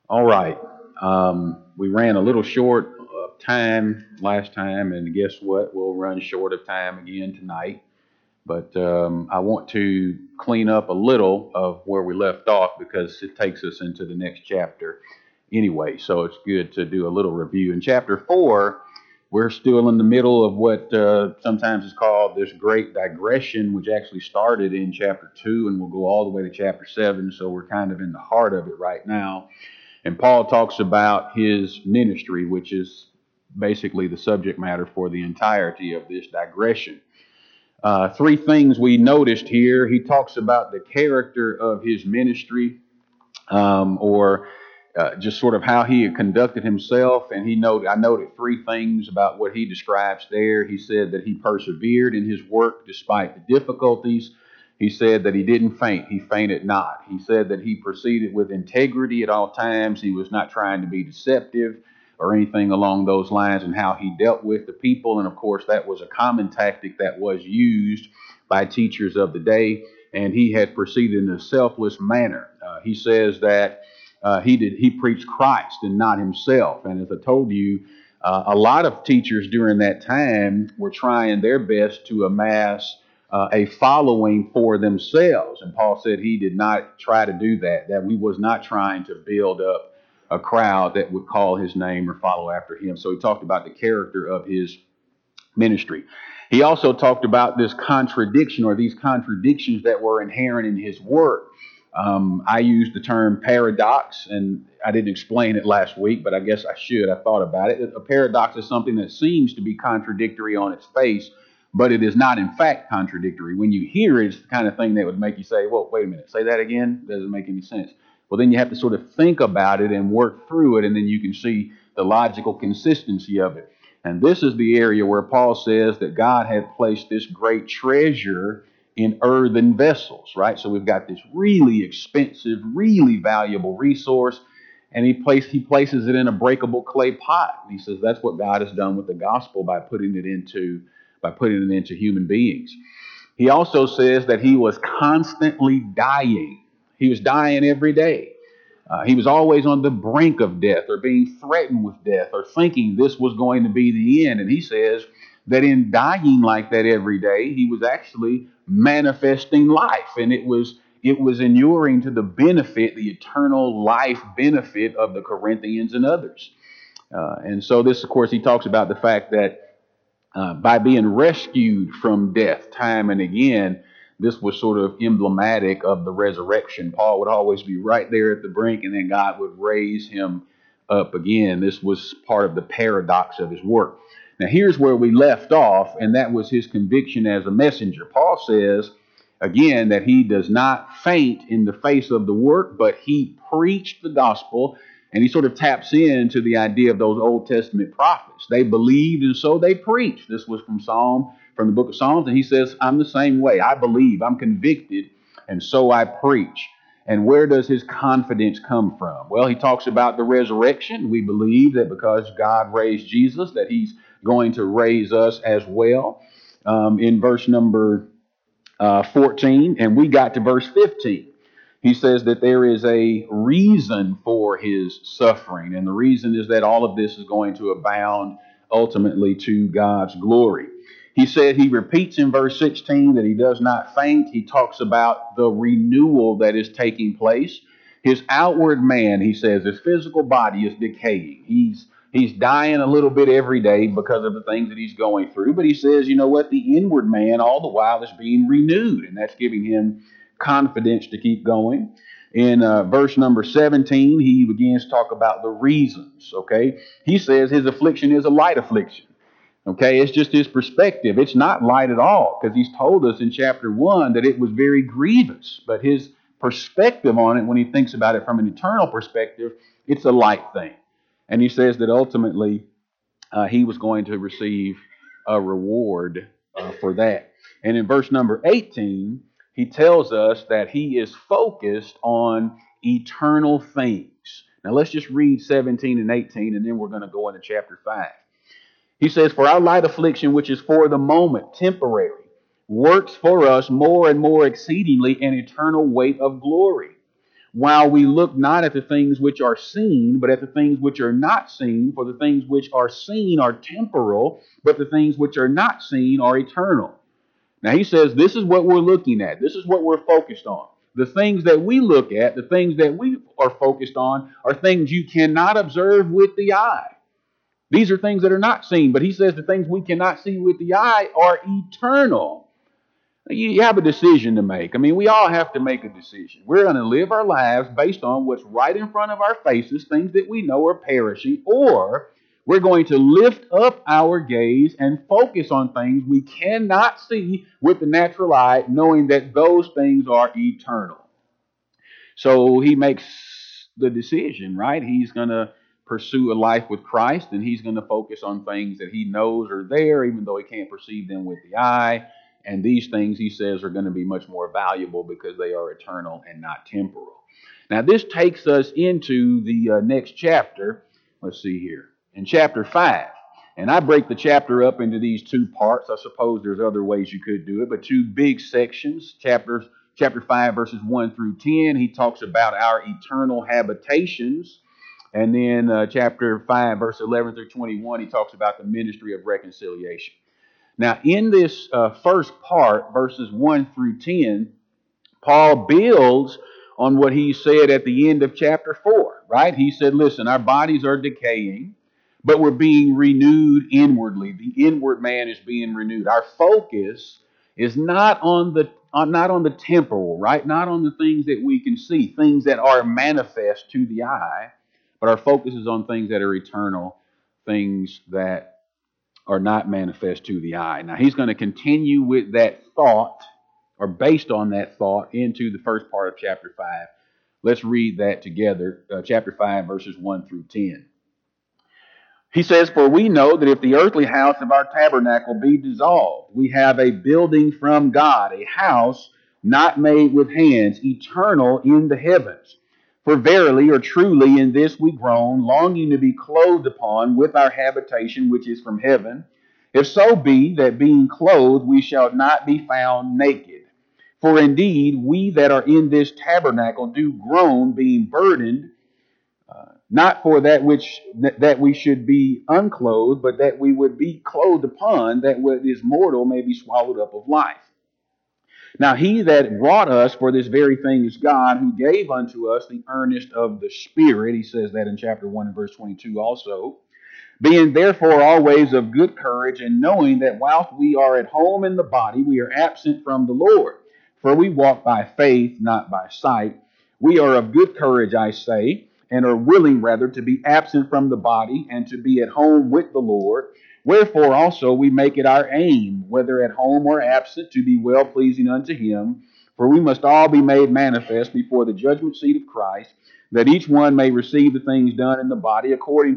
All right. We ran a little short of time last time, and guess what? We'll run short of time again tonight. But I want to clean up a little of where we left off because it takes us into the next chapter anyway. So it's good to do a little review. In chapter 4, we're still in the middle of what sometimes is called this great digression, which actually started in chapter 2 and will go all the way to chapter 7. So we're kind of in the heart of it right now. And Paul talks about his ministry, which is basically the subject matter for the entirety of this digression. Three things we noticed here. He talks about the character of his ministry, or just sort of how he had conducted himself. And I noted three things about what he describes there. He said that he persevered in his work despite the difficulties. He said that he didn't faint. He fainted not. He said that he proceeded with integrity at all times. He was not trying to be deceptive or anything along those lines, and how he dealt with the people. And of course, that was a common tactic that was used by teachers of the day. And he had proceeded in a selfless manner. He says that he preached Christ and not himself. And as I told you, a lot of teachers during that time were trying their best to amass a following for themselves. And Paul said he did not try to do that, that we was not trying to build up a crowd that would call his name or follow after him. So he talked about the character of his ministry. He also talked about this contradiction, or these contradictions that were inherent in his work. I used the term paradox, and I didn't explain it last week, but I guess I should. I thought about it. A paradox is something that seems to be contradictory on its face, but it is not in fact contradictory. When you hear it, it's the kind of thing that would make you say, well, wait a minute, say that again? Doesn't make any sense. Well, then you have to sort of think about it and work through it, and then you can see the logical consistency of it. And this is the area where Paul says that God had placed this great treasure in earthen vessels, right? So we've got this really expensive, really valuable resource, and he places it in a breakable clay pot. And he says that's what God has done with the gospel by putting it into human beings. He also says that he was constantly dying. He was dying every day. He was always on the brink of death, or being threatened with death, or thinking this was going to be the end. And he says that in dying like that every day, he was actually manifesting life. And it was inuring to the benefit, the eternal life benefit of the Corinthians and others. And so this, of course, he talks about the fact that by being rescued from death time and again, this was sort of emblematic of the resurrection. Paul would always be right there at the brink, and then God would raise him up again. This was part of the paradox of his work. Now, here's where we left off, and that was his conviction as a messenger. Paul says, again, that he does not faint in the face of the work, but he preached the gospel. And he sort of taps into the idea of those Old Testament prophets. They believed, and so they preached. This was from the book of Psalms, and he says, I'm the same way. I believe, I'm convicted, and so I preach. And where does his confidence come from? Well, he talks about the resurrection. We believe that because God raised Jesus, that he's going to raise us as well. In verse number 14, and we got to verse 15. He says that there is a reason for his suffering, and the reason is that all of this is going to abound ultimately to God's glory. He repeats in verse 16 that he does not faint. He talks about the renewal that is taking place. His outward man, he says, his physical body is decaying. He's dying a little bit every day because of the things that he's going through. But he says, you know what? The inward man all the while is being renewed, and that's giving him confidence to keep going. In verse number 17, he begins to talk about the reasons, okay? He says his affliction is a light affliction, okay? It's just his perspective. It's not light at all, because he's told us in chapter 1 that it was very grievous. But his perspective on it, when he thinks about it from an eternal perspective, it's a light thing. And he says that ultimately he was going to receive a reward for that. And in verse number 18, he tells us that he is focused on eternal things. Now let's just read 17 and 18, and then we're going to go into chapter 5. He says, for our light affliction, which is for the moment, temporary, works for us more and more exceedingly an eternal weight of glory. while we look not at the things which are seen, but at the things which are not seen. For the things which are seen are temporal, but the things which are not seen are eternal. Now he says this is what we're looking at. This is what we're focused on. The things that we look at, the things that we are focused on, are things you cannot observe with the eye. These are things that are not seen, but he says the things we cannot see with the eye are eternal. You have a decision to make. I mean, we all have to make a decision. We're going to live our lives based on what's right in front of our faces, things that we know are perishing, or we're going to lift up our gaze and focus on things we cannot see with the natural eye, knowing that those things are eternal. So he makes the decision, right? He's going to pursue a life with Christ, and he's going to focus on things that he knows are there, even though he can't perceive them with the eye. And these things, he says, are going to be much more valuable because they are eternal and not temporal. Now, this takes us into the next chapter. Let's see here. In chapter 5. And I break the chapter up into these two parts. I suppose there's other ways you could do it, but two big sections. Chapter 5, verses 1 through 10, he talks about our eternal habitations. And then chapter 5, verse 11 through 21, he talks about the ministry of reconciliation. Now, in this first part, verses 1 through 10, Paul builds on what he said at the end of chapter 4, right? He said, listen, our bodies are decaying, but we're being renewed inwardly. The inward man is being renewed. Our focus is not on the temporal, right? Not on the things that we can see, things that are manifest to the eye, but our focus is on things that are eternal, things that are not manifest to the eye. Now, he's going to continue with that thought, or based on that thought, into the first part of chapter 5. Let's read that together, chapter 5, verses 1 through 10. He says, for we know that if the earthly house of our tabernacle be dissolved, we have a building from God, a house not made with hands, eternal in the heavens. For verily or truly in this we groan, longing to be clothed upon with our habitation which is from heaven. If so be that being clothed we shall not be found naked. For indeed we that are in this tabernacle do groan, being burdened, not for that we should be unclothed, but that we would be clothed upon, that what is mortal may be swallowed up of life. Now he that brought us for this very thing is God, who gave unto us the earnest of the Spirit. He says that in chapter 1 and verse 22 also. Being therefore always of good courage, and knowing that whilst we are at home in the body, we are absent from the Lord. For we walk by faith, not by sight. We are of good courage, I say, and are willing rather to be absent from the body and to be at home with the Lord. Wherefore also we make it our aim, whether at home or absent, to be well-pleasing unto him. For we must all be made manifest before the judgment seat of Christ, that each one may receive the things done in the body according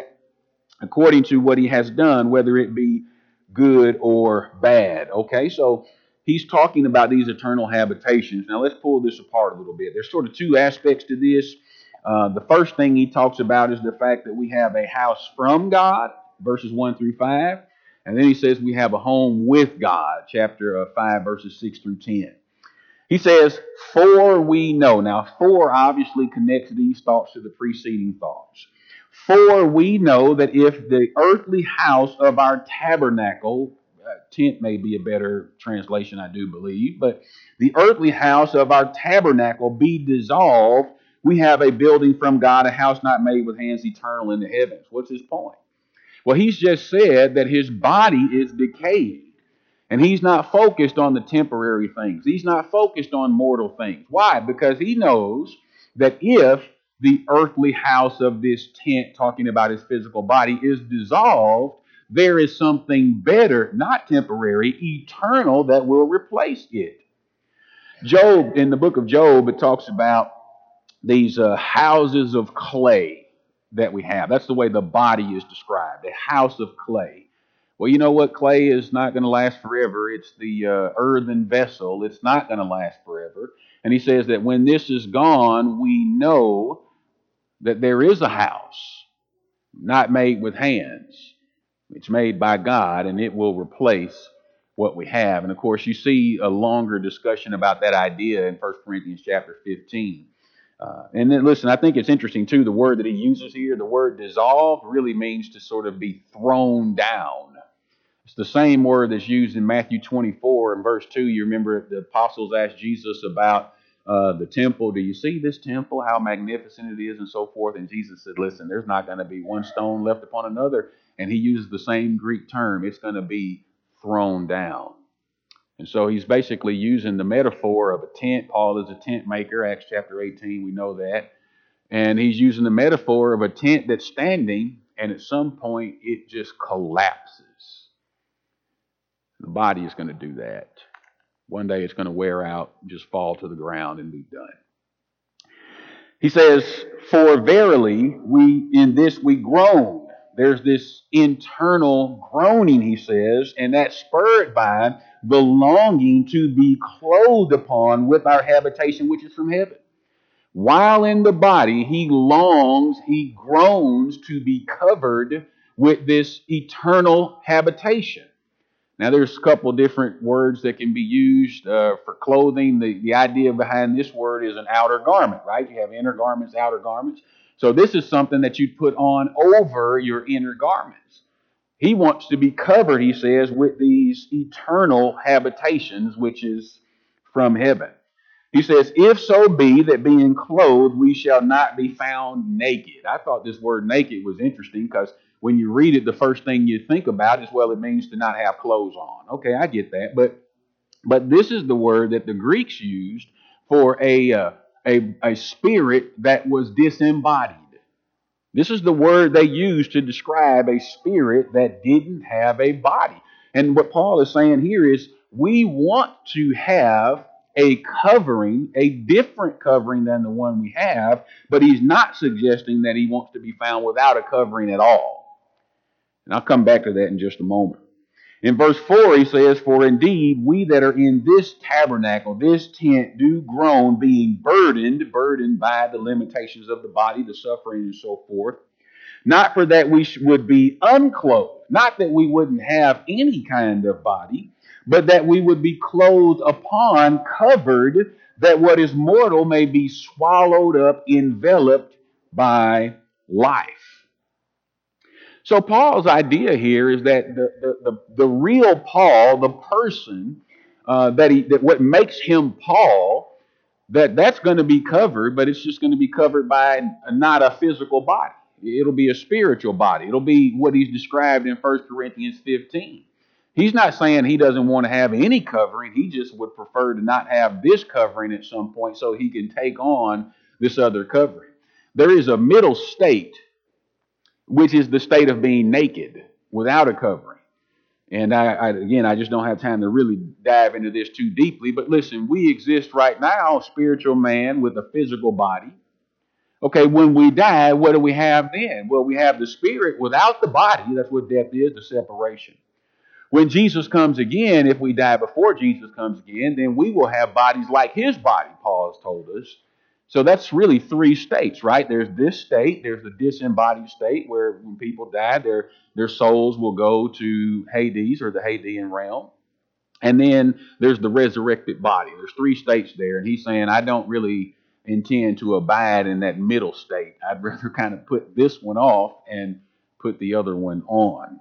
to what he has done, whether it be good or bad. Okay, so he's talking about these eternal habitations. Now let's pull this apart a little bit. There's sort of two aspects to this. The first thing he talks about is the fact that we have a house from God, verses 1 through 5. And then he says we have a home with God, chapter 5, verses 6 through 10. He says, for we know. Now, for obviously connects these thoughts to the preceding thoughts. For we know that if the earthly house of our tabernacle, tent may be a better translation, I do believe, but the earthly house of our tabernacle be dissolved, we have a building from God, a house not made with hands, eternal in the heavens. What's his point? Well, he's just said that his body is decaying, and he's not focused on the temporary things. He's not focused on mortal things. Why? Because he knows that if the earthly house of this tent, talking about his physical body, is dissolved, there is something better, not temporary, eternal, that will replace it. Job, in the book of Job, it talks about these houses of clay that we have. That's the way the body is described, a house of clay. Well, you know what? Clay is not going to last forever. It's the earthen vessel. It's not going to last forever. And he says that when this is gone, we know that there is a house not made with hands. It's made by God, and it will replace what we have. And of course, you see a longer discussion about that idea in 1 Corinthians chapter 15. And then listen, I think it's interesting too, the word that he uses here, the word dissolved really means to sort of be thrown down. It's the same word that's used in Matthew 24 and verse 2. You remember the apostles asked Jesus about the temple. Do you see this temple, how magnificent it is and so forth? And Jesus said, listen, there's not going to be one stone left upon another. And he uses the same Greek term. It's going to be thrown down. And so he's basically using the metaphor of a tent. Paul is a tent maker, Acts chapter 18, we know that. And he's using the metaphor of a tent that's standing, and at some point it just collapses. The body is going to do that. One day it's going to wear out, just fall to the ground and be done. He says, for verily we in this we groan. There's this internal groaning, he says, and that's spurred by the longing to be clothed upon with our habitation which is from heaven. While in the body, he longs, he groans to be covered with this eternal habitation. Now, there's a couple of different words that can be used for clothing. The idea behind this word is an outer garment, right? You have inner garments, outer garments. So this is something that you put on over your inner garments. He wants to be covered, he says, with these eternal habitations, which is from heaven. He says, if so be that being clothed, we shall not be found naked. I thought this word naked was interesting because when you read it, the first thing you think about is, well, it means to not have clothes on. Okay, I get that. But this is the word that the Greeks used for a spirit that was disembodied. This is the word they used to describe a spirit that didn't have a body. And what Paul is saying here is we want to have a covering, a different covering than the one we have, but he's not suggesting that he wants to be found without a covering at all. And I'll come back to that in just a moment. In verse 4, he says, for indeed we that are in this tabernacle, this tent, do groan, being burdened by the limitations of the body, the suffering and so forth. Not for that we would be unclothed, not that we wouldn't have any kind of body, but that we would be clothed upon, covered, that what is mortal may be swallowed up, enveloped by life. So Paul's idea here is that the real Paul, the person that what makes him Paul, that's going to be covered, but it's just going to be covered by not a physical body. It'll be a spiritual body. It'll be what he's described in 1 Corinthians 15. He's not saying he doesn't want to have any covering. He just would prefer to not have this covering at some point so he can take on this other covering. There is a middle state, which is the state of being naked without a covering. And I just don't have time to really dive into this too deeply. But listen, we exist right now, a spiritual man with a physical body. Okay, when we die, what do we have then? Well, we have the spirit without the body. That's what death is, the separation. When Jesus comes again, if we die before Jesus comes again, then we will have bodies like his body, Paul has told us. So that's really three states, right? There's this state, there's the disembodied state where when people die, their souls will go to Hades or the Hadean realm. And then there's the resurrected body. There's three states there. And he's saying, I don't really intend to abide in that middle state. I'd rather kind of put this one off and put the other one on.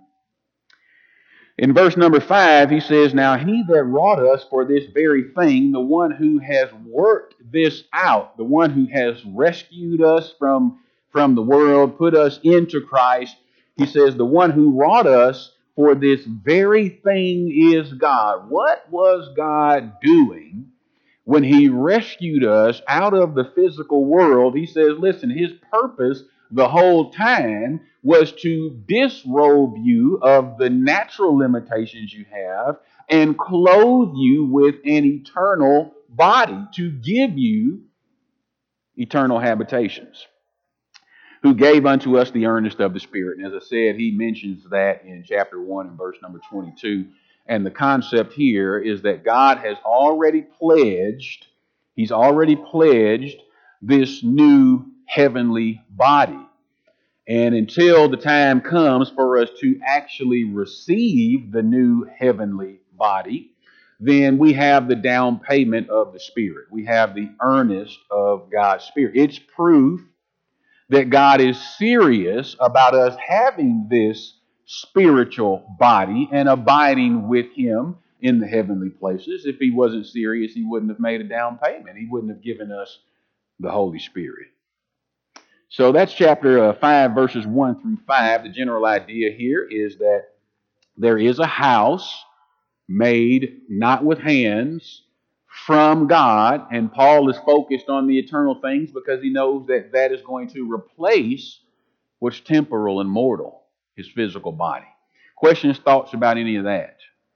In verse number 5, he says, now he that wrought us for this very thing, the one who has worked this out, the one who has rescued us from the world, put us into Christ, he says, the one who wrought us for this very thing is God. What was God doing when he rescued us out of the physical world? He says, listen, his purpose the whole time was to disrobe you of the natural limitations you have and clothe you with an eternal body, to give you eternal habitations, who gave unto us the earnest of the Spirit. And as I said, he mentions that in chapter 1 and verse number 22. And the concept here is that God has already pledged, he's already pledged this new heavenly body. And until the time comes for us to actually receive the new heavenly body, then we have the down payment of the Spirit. We have the earnest of God's Spirit. It's proof that God is serious about us having this spiritual body and abiding with Him in the heavenly places. If He wasn't serious, He wouldn't have made a down payment. He wouldn't have given us the Holy Spirit. So that's chapter 5, verses 1 through 5. The general idea here is that there is a house made not with hands from God, and Paul is focused on the eternal things because he knows that that is going to replace what's temporal and mortal, his physical body. Questions, thoughts about any of that?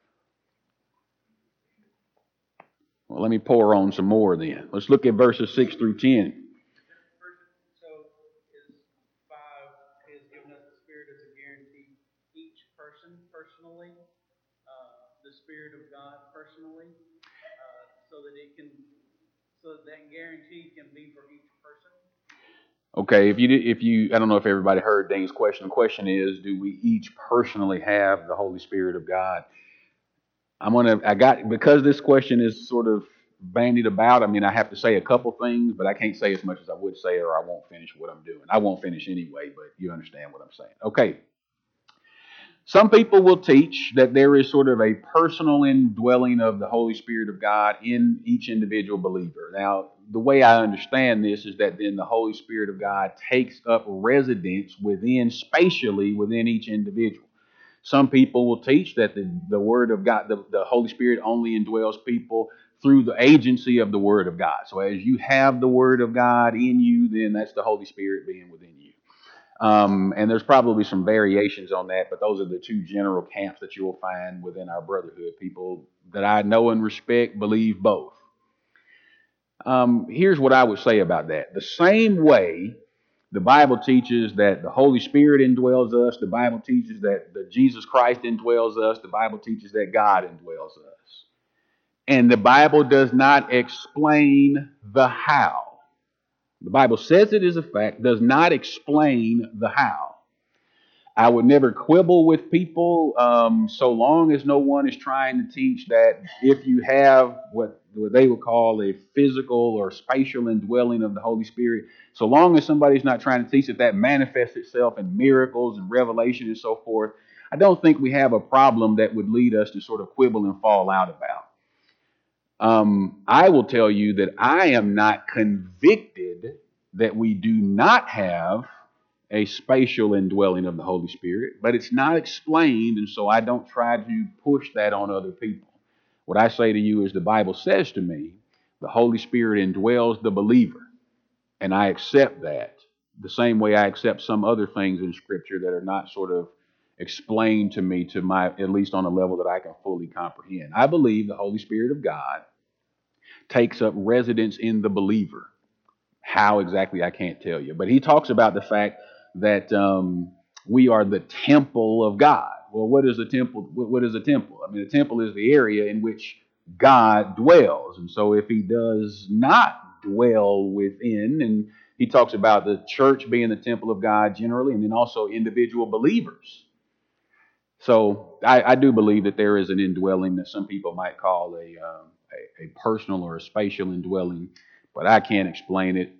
Well, let me pour on some more then. Let's look at verses 6 through 10. Personally, the Spirit of God personally, so that guarantee can be for each person. Okay, if you, I don't know if everybody heard Dane's question. The question is, do we each personally have the Holy Spirit of God? Because this question is sort of bandied about. I mean, I have to say a couple things, but I can't say as much as I would say, or I won't finish what I'm doing. I won't finish anyway, but you understand what I'm saying. Okay. Some people will teach that there is sort of a personal indwelling of the Holy Spirit of God in each individual believer. Now, the way I understand this is that then the Holy Spirit of God takes up residence spatially within each individual. Some people will teach that the Word of God, the Holy Spirit only indwells people through the agency of the Word of God. So as you have the Word of God in you, then that's the Holy Spirit being within you. And there's probably some variations on that, but those are the two general camps that you will find within our brotherhood. People that I know and respect believe both. Here's what I would say about that. The same way the Bible teaches that the Holy Spirit indwells us, the Bible teaches that Jesus Christ indwells us, the Bible teaches that God indwells us. And the Bible does not explain the how. The Bible says it is a fact, does not explain the how. I would never quibble with people so long as no one is trying to teach that if you have what they would call a physical or spatial indwelling of the Holy Spirit, so long as somebody's not trying to teach that manifests itself in miracles and revelation and so forth, I don't think we have a problem that would lead us to sort of quibble and fall out about. I will tell you that I am not convicted that we do not have a spatial indwelling of the Holy Spirit, but it's not explained, and so I don't try to push that on other people. What I say to you is the Bible says to me, the Holy Spirit indwells the believer, and I accept that the same way I accept some other things in Scripture that are not sort of explained to me at least on a level that I can fully comprehend. I believe the Holy Spirit of God takes up residence in the believer. How exactly, I can't tell you. But he talks about the fact that we are the temple of God. Well, what is a temple? What is a temple? I mean, a temple is the area in which God dwells. And so if he does not dwell within, and he talks about the church being the temple of God generally, and then also individual believers. So I do believe that there is an indwelling that some people might call a personal or a spatial indwelling, but I can't explain it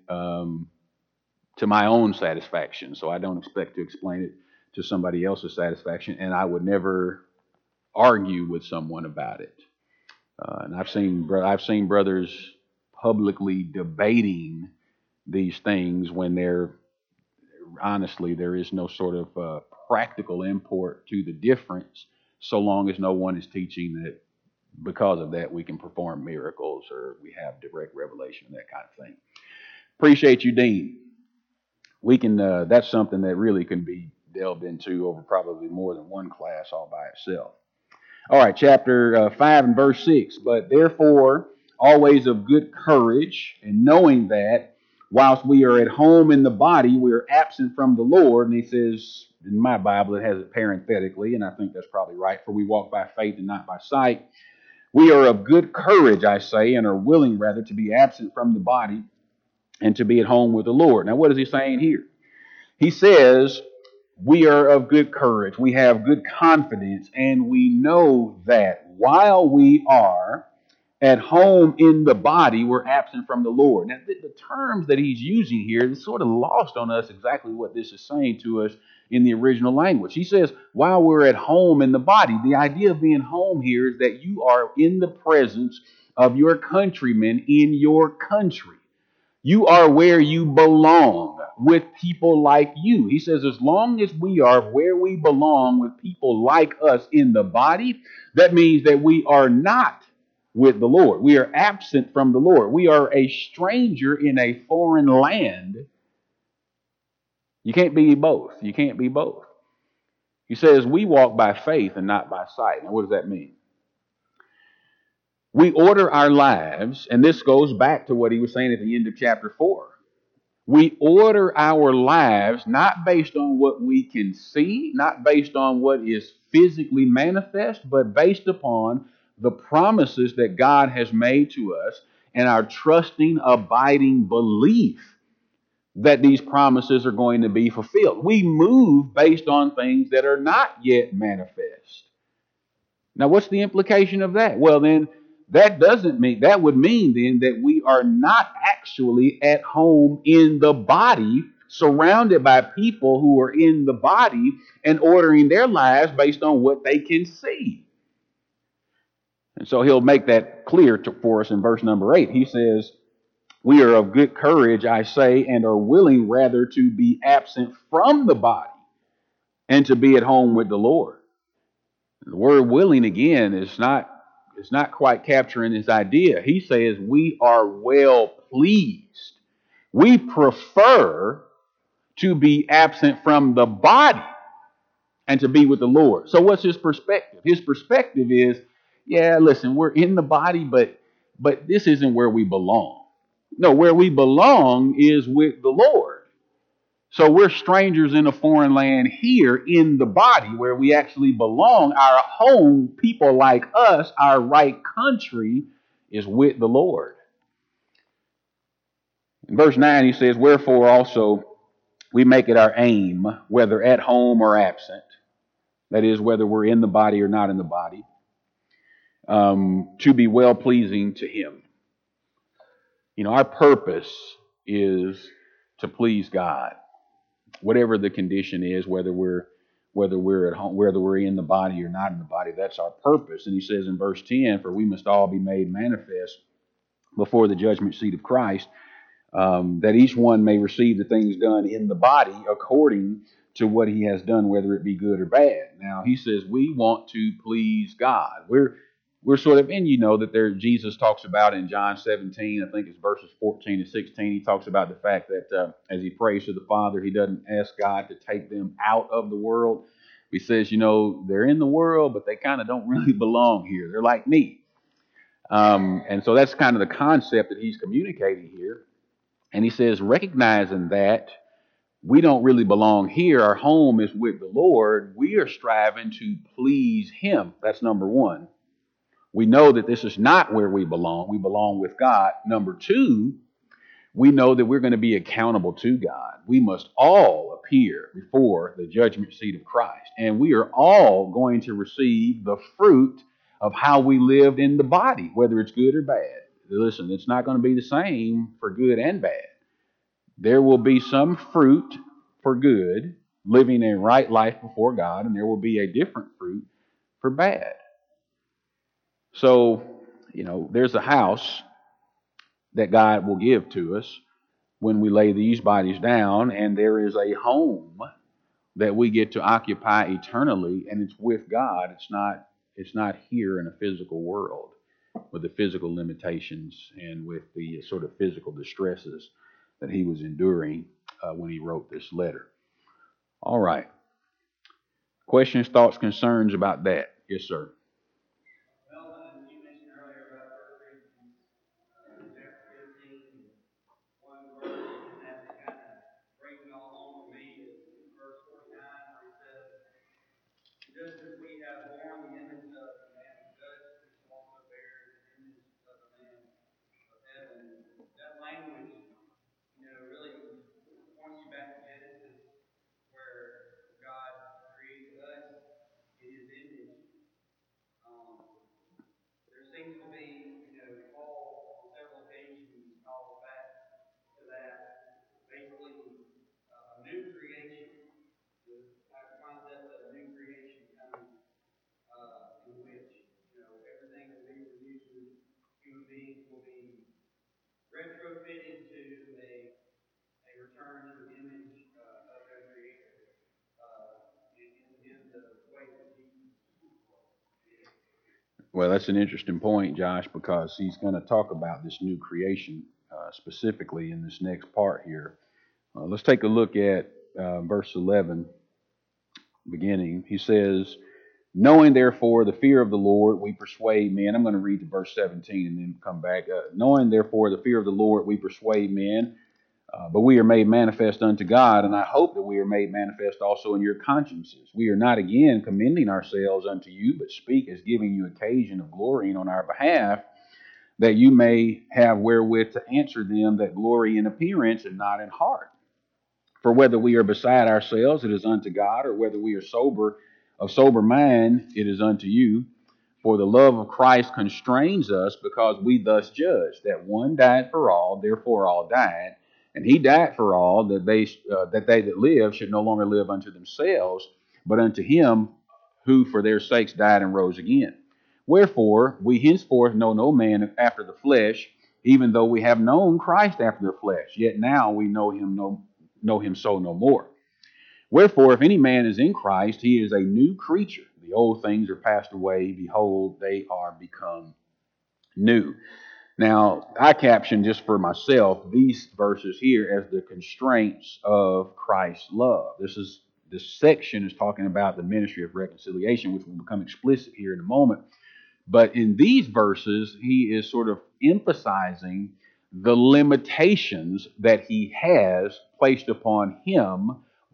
to my own satisfaction. So I don't expect to explain it to somebody else's satisfaction, and I would never argue with someone about it. And I've seen brothers publicly debating these things when honestly, there is no sort of practical import to the difference, so long as no one is teaching that because of that we can perform miracles or we have direct revelation and that kind of thing. Appreciate you, Dean. We can. That's something that really can be delved into over probably more than one class all by itself. All right, chapter 5 and verse 6. But therefore, always of good courage, and knowing that whilst we are at home in the body, we are absent from the Lord. And he says, in my Bible, it has it parenthetically, and I think that's probably right, for we walk by faith and not by sight. We are of good courage, I say, and are willing rather to be absent from the body and to be at home with the Lord. Now, what is he saying here? He says, we are of good courage. We have good confidence, and we know that while we are at home in the body, we're absent from the Lord. Now, the terms that he's using here is sort of lost on us exactly what this is saying to us in the original language. He says, while we're at home in the body, the idea of being home here is that you are in the presence of your countrymen in your country. You are where you belong with people like you. He says, as long as we are where we belong with people like us in the body, that means that we are not with the Lord. We are absent from the Lord. We are a stranger in a foreign land. You can't be both. You can't be both. He says, we walk by faith and not by sight. Now, what does that mean? We order our lives, and this goes back to what he was saying at the end of chapter 4. We order our lives not based on what we can see, not based on what is physically manifest, but based upon the promises that God has made to us and our trusting, abiding belief that these promises are going to be fulfilled. We move based on things that are not yet manifest. Now, what's the implication of that? Well, then, that would mean then that we are not actually at home in the body, surrounded by people who are in the body and ordering their lives based on what they can see. And so he'll make that clear for us in verse number 8. He says, we are of good courage, I say, and are willing rather to be absent from the body and to be at home with the Lord. The word willing, again, is not quite capturing this idea. He says we are well pleased. We prefer to be absent from the body and to be with the Lord. So what's his perspective? His perspective is, yeah, listen, we're in the body, but this isn't where we belong. No, where we belong is with the Lord. So we're strangers in a foreign land here in the body where we actually belong. Our home, people like us, our right country is with the Lord. In verse 9 he says, wherefore also we make it our aim, whether at home or absent, that is, whether we're in the body or not in the body, to be well-pleasing to him. You know, our purpose is to please God. Whatever the condition is, whether we're at home, whether we're in the body or not in the body, that's our purpose. And he says in verse 10, for we must all be made manifest before the judgment seat of Christ, that each one may receive the things done in the body according to what he has done, whether it be good or bad. Now he says we want to please God. We're sort of, and you know that Jesus talks about in John 17, I think it's verses 14 and 16, he talks about the fact that as he prays to the Father, he doesn't ask God to take them out of the world. He says, you know, they're in the world, but they kind of don't really belong here. They're like me. And so that's kind of the concept that he's communicating here. And he says, recognizing that we don't really belong here, our home is with the Lord, we are striving to please him. That's number one. We know that this is not where we belong. We belong with God. Number two, we know that we're going to be accountable to God. We must all appear before the judgment seat of Christ. And we are all going to receive the fruit of how we lived in the body, whether it's good or bad. Listen, it's not going to be the same for good and bad. There will be some fruit for good, living a right life before God, and there will be a different fruit for bad. So, you know, there's a house that God will give to us when we lay these bodies down, and there is a home that we get to occupy eternally, and it's with God. It's not here in a physical world with the physical limitations and with the sort of physical distresses that he was enduring when he wrote this letter. All right. Questions, thoughts, concerns about that? Yes, sir. Just as we have borne the image of the man of judge, we shall also bear the image of the man of heaven. That language, really points you back to Genesis, where God created us in his image. Well, that's an interesting point, Josh, because he's going to talk about this new creation specifically in this next part here. Let's take a look at verse 11, beginning. He says, knowing therefore the fear of the Lord, we persuade men. I'm going to read to verse 17 and then come back. Knowing therefore the fear of the Lord, we persuade men. But we are made manifest unto God, and I hope that we are made manifest also in your consciences. We are not again commending ourselves unto you, but speak as giving you occasion of glorying on our behalf, that you may have wherewith to answer them that glory in appearance and not in heart. For whether we are beside ourselves, it is unto God, or whether we are of sober mind, it is unto you. For the love of Christ constrains us, because we thus judge, that one died for all, therefore all died. And he died for all, that they that live should no longer live unto themselves, but unto him who for their sakes died and rose again. Wherefore we henceforth know no man after the flesh, even though we have known Christ after the flesh. Yet now we know him so no more. Wherefore, if any man is in Christ, he is a new creature. The old things are passed away. Behold, they are become new. Now, I caption just for myself these verses here as the constraints of Christ's love. This section is talking about the ministry of reconciliation, which will become explicit here in a moment. But in these verses, he is sort of emphasizing the limitations that he has placed upon him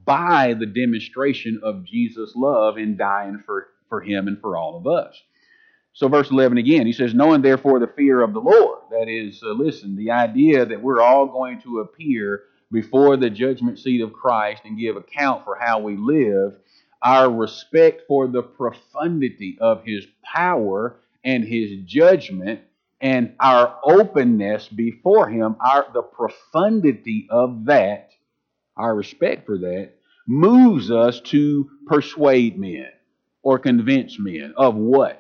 by the demonstration of Jesus' love in dying for him and for all of us. So verse 11 again, he says, knowing therefore the fear of the Lord. That is, listen, the idea that we're all going to appear before the judgment seat of Christ and give account for how we live, our respect for the profundity of his power and his judgment, and our openness before him, the profundity of that, our respect for that, moves us to persuade men or convince men of what?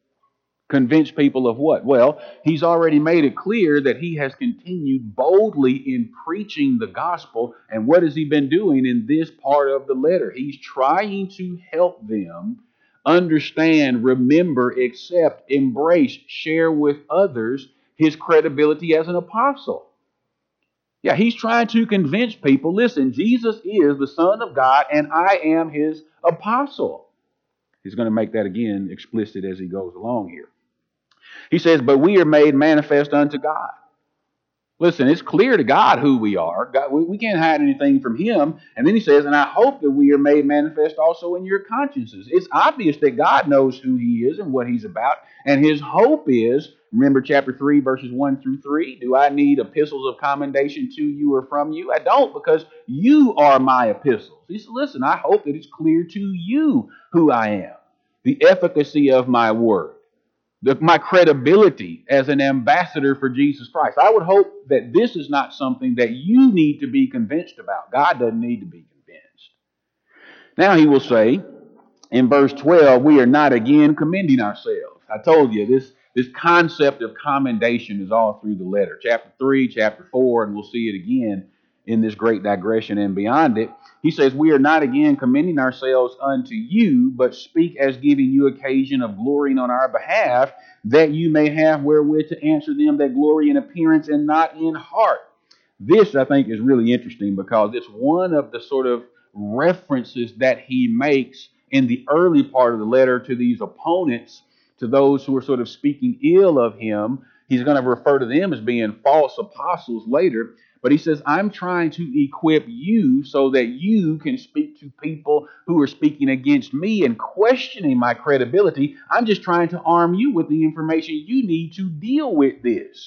Convince people of what? Well, he's already made it clear that he has continued boldly in preaching the gospel. And what has he been doing in this part of the letter? He's trying to help them understand, remember, accept, embrace, share with others his credibility as an apostle. Yeah, he's trying to convince people, listen, Jesus is the Son of God and I am his apostle. He's going to make that again explicit as he goes along here. He says, but we are made manifest unto God. Listen, it's clear to God who we are. God, we can't hide anything from him. And then he says, and I hope that we are made manifest also in your consciences. It's obvious that God knows who he is and what he's about. And his hope is, remember chapter 3, verses 1 through 3, do I need epistles of commendation to you or from you? I don't, because you are my epistles. He said, listen, I hope that it's clear to you who I am, the efficacy of my word, my credibility as an ambassador for Jesus Christ. I would hope that this is not something that you need to be convinced about. God doesn't need to be convinced. Now he will say in verse 12, we are not again commending ourselves. I told you this concept of commendation is all through the letter. Chapter 3, chapter 4, and we'll see it again in this great digression and beyond it. He says, we are not again commending ourselves unto you, but speak as giving you occasion of glorying on our behalf, that you may have wherewith to answer them that glory in appearance and not in heart. This, I think, is really interesting because it's one of the sort of references that he makes in the early part of the letter to these opponents, to those who are sort of speaking ill of him. He's going to refer to them as being false apostles later. But he says, I'm trying to equip you so that you can speak to people who are speaking against me and questioning my credibility. I'm just trying to arm you with the information you need to deal with this.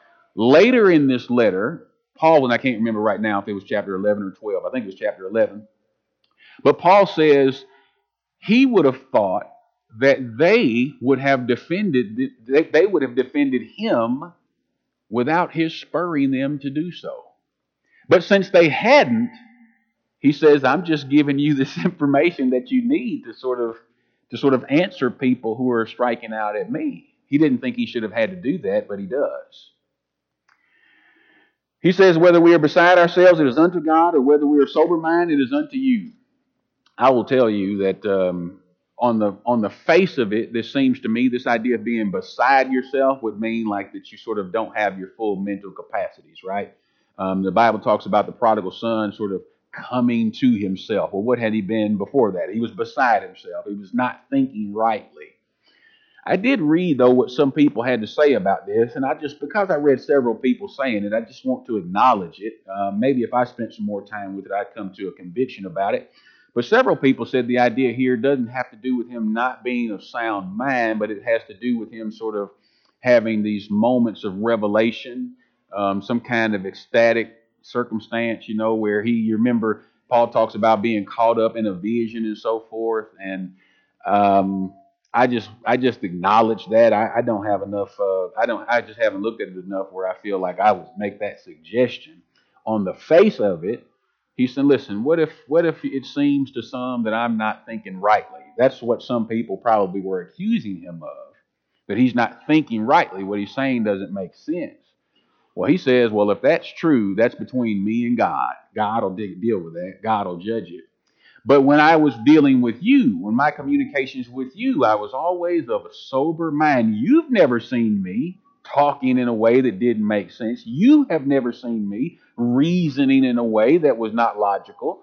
Later in this letter, Paul, and I can't remember right now if it was chapter 11 or 12. I think it was chapter 11. But Paul says he would have thought that they would have defended him without his spurring them to do so. But since they hadn't, he says, I'm just giving you this information that you need to sort of answer people who are striking out at me. He didn't think he should have had to do that, but he does. He says, whether we are beside ourselves, it is unto God, or whether we are sober-minded, it is unto you. I will tell you that on the face of it, this seems to me, this idea of being beside yourself would mean like that you sort of don't have your full mental capacities, right? The Bible talks about the prodigal son sort of coming to himself. Well, what had he been before that? He was beside himself. He was not thinking rightly. I did read, though, what some people had to say about this, and because I read several people saying it, I just want to acknowledge it. Maybe if I spent some more time with it, I'd come to a conviction about it. But several people said the idea here doesn't have to do with him not being of sound mind, but it has to do with him sort of having these moments of revelation, some kind of ecstatic circumstance, where you remember Paul talks about being caught up in a vision and so forth, and I just acknowledge that I don't have enough. I just haven't looked at it enough where I feel like I would make that suggestion. On the face of it, he said, "Listen, what if it seems to some that I'm not thinking rightly?" That's what some people probably were accusing him of, that he's not thinking rightly. What he's saying doesn't make sense. Well, he says, well, if that's true, that's between me and God. God will deal with that. God will judge it. But when I was dealing with you, when my communications with you, I was always of a sober mind. You've never seen me talking in a way that didn't make sense. You have never seen me reasoning in a way that was not logical.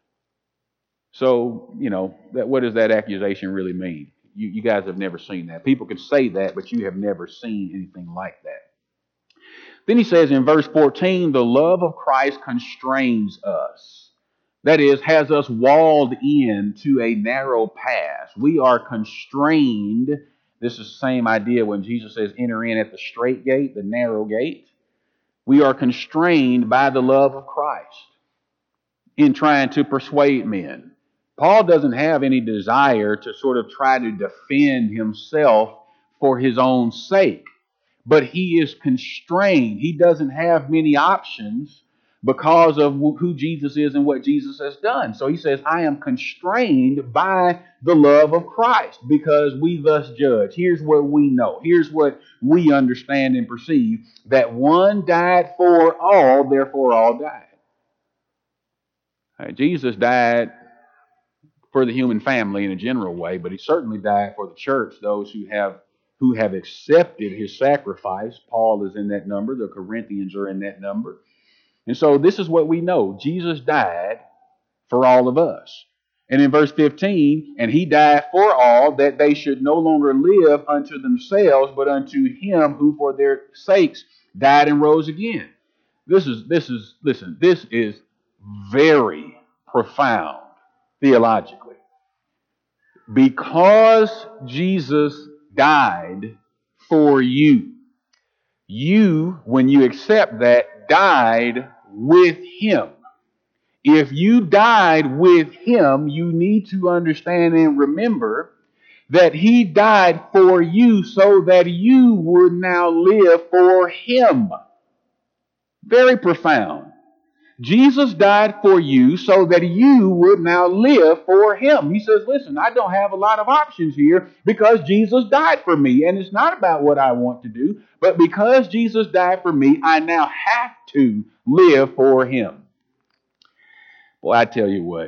So, what does that accusation really mean? You guys have never seen that. People can say that, but you have never seen anything like that. Then he says in verse 14, the love of Christ constrains us. That is, has us walled in to a narrow path. We are constrained. This is the same idea when Jesus says, enter in at the straight gate, the narrow gate. We are constrained by the love of Christ in trying to persuade men. Paul doesn't have any desire to sort of try to defend himself for his own sake, but he is constrained. He doesn't have many options because of who Jesus is and what Jesus has done. So he says, I am constrained by the love of Christ because we thus judge. Here's what we know. Here's what we understand and perceive, that one died for all, therefore all died. Jesus died for the human family in a general way, but he certainly died for the church, those who have accepted his sacrifice. Paul is in that number. The Corinthians are in that number. And so this is what we know. Jesus died for all of us. And in verse 15, and he died for all, that they should no longer live unto themselves, but unto him who for their sakes died and rose again. This is very profound theologically. Because Jesus died for you, when you accept that, died with him. If you died with him, you need to understand and remember that he died for you so that you would now live for him. Very profound. Jesus died for you so that you would now live for him. He says, listen, I don't have a lot of options here because Jesus died for me. And it's not about what I want to do, but because Jesus died for me, I now have to live for him. Well, I tell you,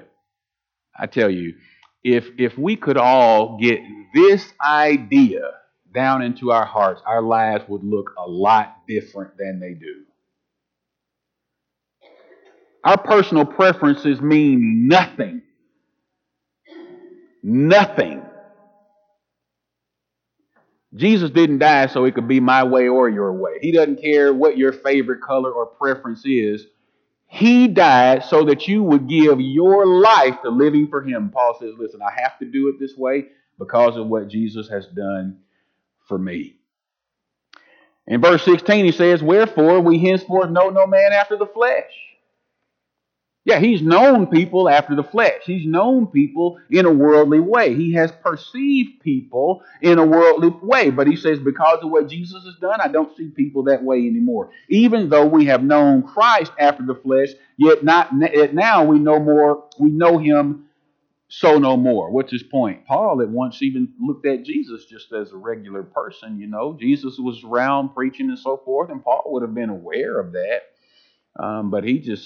if we could all get this idea down into our hearts, our lives would look a lot different than they do. Our personal preferences mean nothing. Nothing. Jesus didn't die so it could be my way or your way. He doesn't care what your favorite color or preference is. He died so that you would give your life to living for him. Paul says, listen, I have to do it this way because of what Jesus has done for me. In verse 16 he says, wherefore we henceforth know no man after the flesh. Yeah, he's known people after the flesh. He's known people in a worldly way. He has perceived people in a worldly way. But he says, because of what Jesus has done, I don't see people that way anymore. Even though we have known Christ after the flesh, yet now we know him so no more. What's his point? Paul at once even looked at Jesus just as a regular person, Jesus was around preaching and so forth, and Paul would have been aware of that. But he just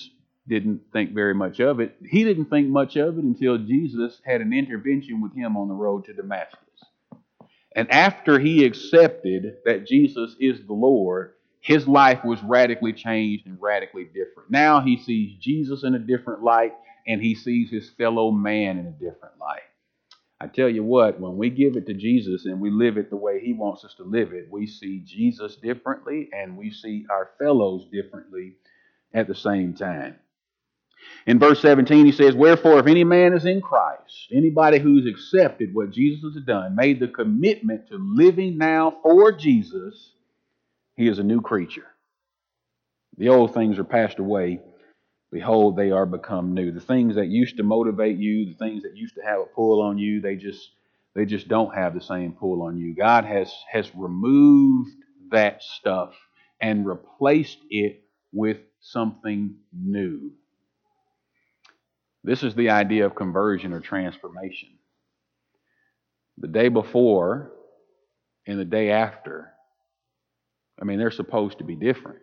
didn't think very much of it. He didn't think much of it until Jesus had an intervention with him on the road to Damascus. And after he accepted that Jesus is the Lord, his life was radically changed and radically different. Now he sees Jesus in a different light, and he sees his fellow man in a different light. I tell you what, when we give it to Jesus and we live it the way he wants us to live it, we see Jesus differently and we see our fellows differently at the same time. In verse 17, he says, "Wherefore, if any man is in Christ," anybody who's accepted what Jesus has done, made the commitment to living now for Jesus, he is a new creature. The old things are passed away. Behold, they are become new. The things that used to motivate you, the things that used to have a pull on you, they just don't have the same pull on you. God has removed that stuff and replaced it with something new. This is the idea of conversion or transformation. The day before and the day after, they're supposed to be different.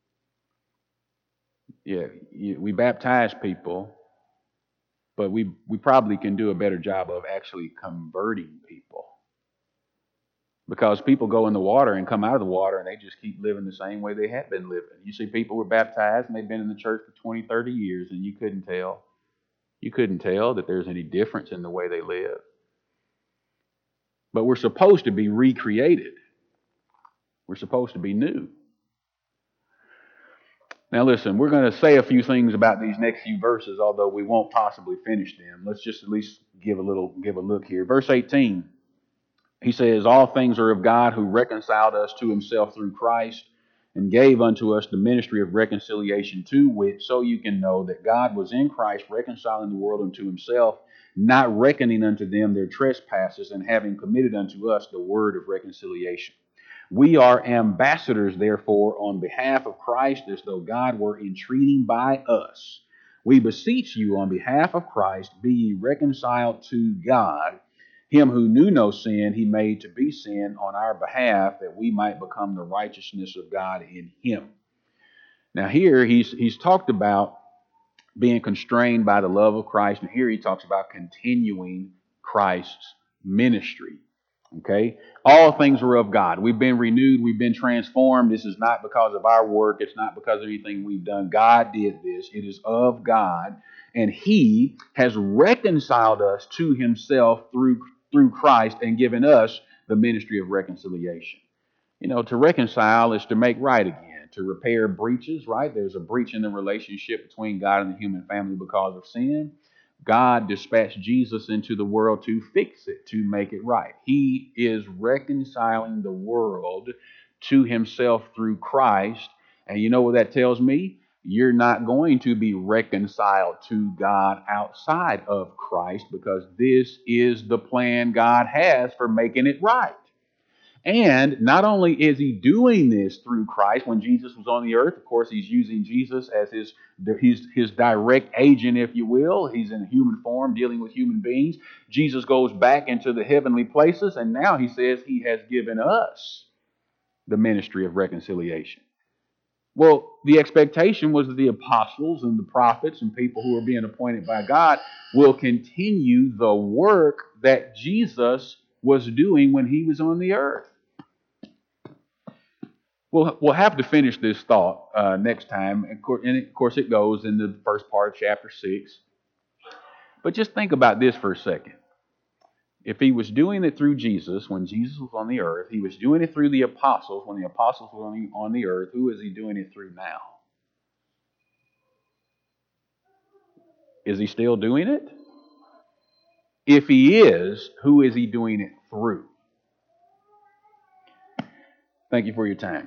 Yeah, we baptize people, but we probably can do a better job of actually converting people. Because people go in the water and come out of the water and they just keep living the same way they had been living. You see people were baptized and they've been in the church for 20, 30 years and you couldn't tell. You couldn't tell that there's any difference in the way they live. But we're supposed to be recreated. We're supposed to be new. Now listen, we're going to say a few things about these next few verses, although we won't possibly finish them. Let's just at least give a look here. Verse 18, he says, "All things are of God, who reconciled us to himself through Christ, and gave unto us the ministry of reconciliation, to which, so you can know that God was in Christ reconciling the world unto himself, not reckoning unto them their trespasses, and having committed unto us the word of reconciliation. We are ambassadors, therefore, on behalf of Christ, as though God were entreating by us. We beseech you on behalf of Christ, be ye reconciled to God. Him who knew no sin, he made to be sin on our behalf, that we might become the righteousness of God in him." Now here he's talked about being constrained by the love of Christ, and here he talks about continuing Christ's ministry. Okay? All things are of God. We've been renewed. We've been transformed. This is not because of our work. It's not because of anything we've done. God did this. It is of God. And he has reconciled us to himself through Christ and given us the ministry of reconciliation. To reconcile is to make right again, to repair breaches, right? There's a breach in the relationship between God and the human family because of sin. God dispatched Jesus into the world to fix it, to make it right. He is reconciling the world to himself through Christ. And you know what that tells me? You're not going to be reconciled to God outside of Christ, because this is the plan God has for making it right. And not only is he doing this through Christ, when Jesus was on the earth, of course, he's using Jesus as his direct agent, if you will. He's in human form, dealing with human beings. Jesus goes back into the heavenly places, and now he says he has given us the ministry of reconciliation. Well, the expectation was that the apostles and the prophets and people who are being appointed by God will continue the work that Jesus was doing when he was on the earth. We'll have to finish this thought next time. And of course, it goes in the first part of chapter 6. But just think about this for a second. If he was doing it through Jesus when Jesus was on the earth, he was doing it through the apostles when the apostles were on the earth, who is he doing it through now? Is he still doing it? If he is, who is he doing it through? Thank you for your time.